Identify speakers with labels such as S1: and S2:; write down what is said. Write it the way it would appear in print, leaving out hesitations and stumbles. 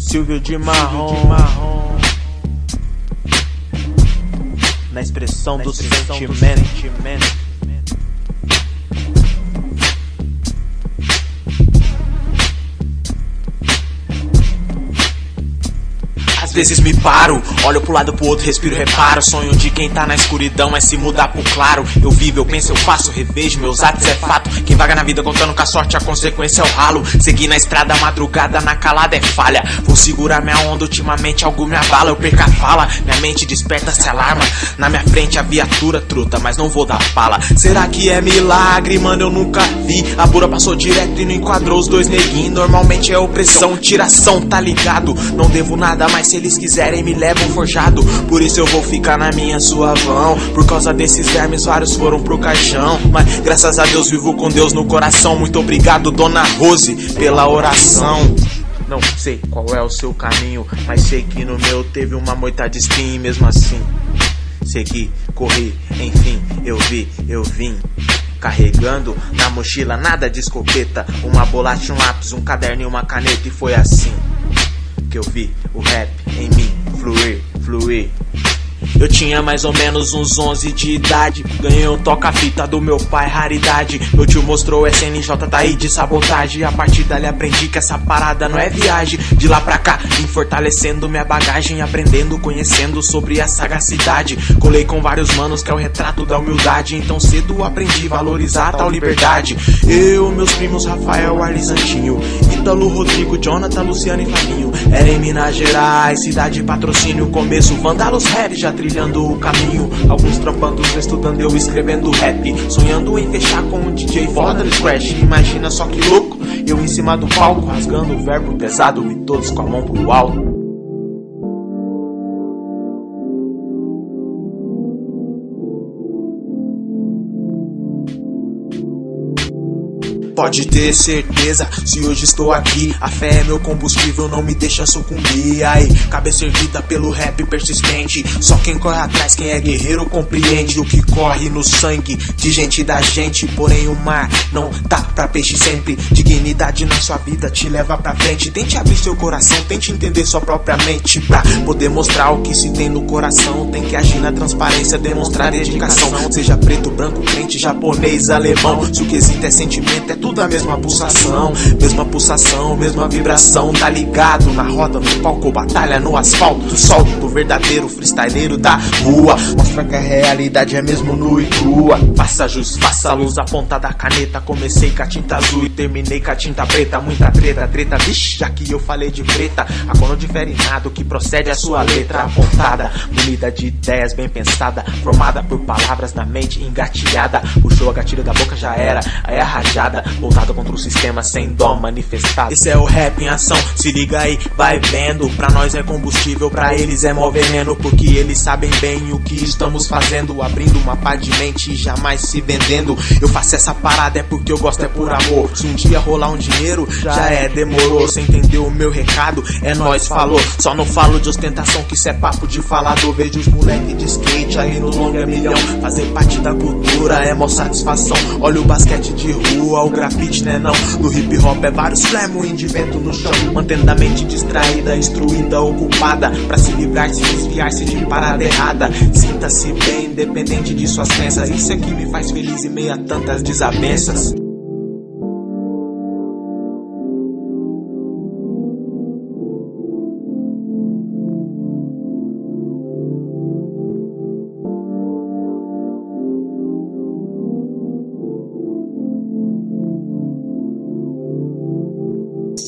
S1: Silvio de Marrom, na expressão do sentimento. Às vezes me paro, olho pro lado pro outro, respiro, reparo. Sonho de quem tá na escuridão é se mudar pro claro. Eu vivo, eu penso, eu faço, revejo, meus atos é fato. Quem vaga na vida contando com a sorte, a consequência é o ralo. Seguir na estrada, madrugada, na calada é falha. Vou segurar minha onda, ultimamente algo me abala. Eu perco a fala, minha mente desperta, se alarma. Na minha frente a viatura truta, mas não vou dar fala. Será que é milagre, mano? Eu nunca vi. A bura passou direto e não enquadrou os dois neguinhos. Normalmente é opressão, tiração, tá ligado? Não devo nada, mas se eles quiserem me levam forjado. Por isso eu vou ficar na minha suavão. Por causa desses vermes vários foram pro caixão. Mas graças a Deus vivo com Deus no coração. Muito obrigado, Dona Rose, pela oração. Não sei qual é o seu caminho, mas sei que no meu teve uma moita de espinho. E mesmo assim segui, corri, enfim, eu vim carregando na mochila nada de escopeta. Uma bolacha, um lápis, um caderno e uma caneta. E foi assim que eu vi o rap em mim fluir. Eu tinha mais ou menos uns 11 de idade. Ganhei um toca-fita do meu pai, raridade. Meu tio mostrou SNJ, tá aí de sabotagem. A partir dali aprendi que essa parada não é viagem. De lá pra cá, vim fortalecendo minha bagagem. Aprendendo, conhecendo sobre a sagacidade. Colei com vários manos que é o retrato da humildade. Então cedo aprendi a valorizar tal liberdade. Eu, meus primos Rafael, Arlisantinho, Ítalo, Rodrigo, Jonathan, Luciano e Fabinho. Era em Minas Gerais, cidade patrocínio. Começo, Vandalos Rap, já trilhando o caminho. Alguns trampando, estudando, eu escrevendo rap. Sonhando em fechar com um DJ foda no Scratch. Imagina só que louco, eu em cima do palco, rasgando o verbo pesado e todos com a mão pro alto. Pode ter certeza, se hoje estou aqui, a fé é meu combustível, não me deixa sucumbir. Aí, cabeça erguida pelo rap persistente. Só quem corre atrás, quem é guerreiro compreende o que corre no sangue de gente da gente. Porém o mar não tá pra peixe sempre. Dignidade na sua vida te leva pra frente. Tente abrir seu coração, tente entender sua própria mente. Pra poder mostrar o que se tem no coração, tem que agir na transparência, demonstrar dedicação. Seja preto, branco, crente, japonês, alemão. Se o quesito é sentimento, é tudo a mesma pulsação, mesma vibração. Tá ligado na roda, no palco, batalha no asfalto. Solto do verdadeiro freestyleiro da rua. Mostra que a realidade é mesmo nua e crua. Faça jus, faça luz, a ponta da caneta. Comecei com a tinta azul e terminei com a tinta preta. Muita treta, vixe, já que eu falei de preta. A cor não difere nada, o que procede é a sua letra apontada, munida de ideias bem pensada, formada por palavras na mente engatilhada. Puxou a gatilho da boca, já era, aí a rajada, voltado contra o sistema sem dó manifestado. Esse é o rap em ação, se liga aí, vai vendo. Pra nós é combustível, pra eles é mó veneno. Porque eles sabem bem o que estamos fazendo, abrindo uma pá de mente e jamais se vendendo. Eu faço essa parada é porque eu gosto, é por amor. Se um dia rolar um dinheiro, já é, demorou. Cê entendeu o meu recado? É nóis, falou. Só não falo de ostentação, que isso é papo de falador. Vejo os moleque de skate aí no longa milhão. Fazer parte da cultura é mó satisfação. Olha o basquete de rua, o grafite, né não? No hip hop é vários flamoinhos de vento no chão, mantendo a mente distraída, instruída, ocupada, pra se livrar-se, desviar-se de parada errada. Sinta-se bem, independente de suas crenças. Isso é que me faz feliz em meio a tantas desavenças.